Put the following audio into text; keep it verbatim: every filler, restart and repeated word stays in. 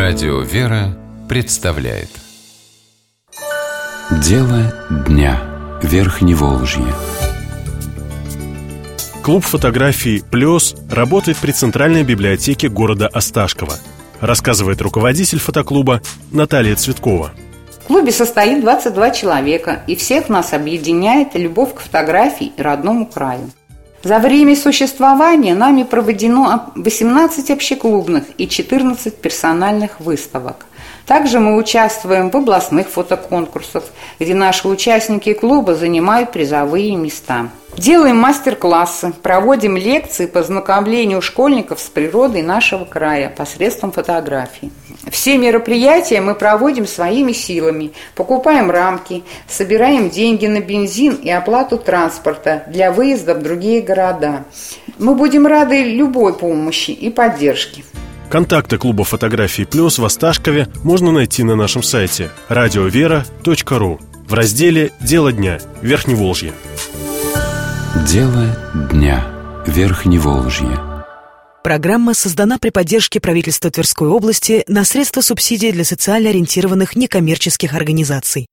Радио «Вера» представляет Дело дня. Верхневолжье. Клуб фотографий «Плёс» работает при Центральной библиотеке города Осташкова, рассказывает руководитель фотоклуба Наталья Цветкова. В клубе состоит двадцать два человека, и всех нас объединяет любовь к фотографии и родному краю. За время существования нами проведено восемнадцать общеклубных и четырнадцать персональных выставок. Также мы участвуем в областных фотоконкурсах, где наши участники клуба занимают призовые места. Делаем мастер-классы, проводим лекции по знакомлению школьников с природой нашего края посредством фотографий. Все мероприятия мы проводим своими силами, покупаем рамки, собираем деньги на бензин и оплату транспорта для выезда в другие города. Мы будем рады любой помощи и поддержке. Контакты клуба фотографий «Плёс» в Осташкове можно найти на нашем сайте радиовера точка ру в разделе «Дело дня. Верхневолжье». Дело дня. Верхневолжье. Программа создана при поддержке правительства Тверской области на средства субсидий для социально ориентированных некоммерческих организаций.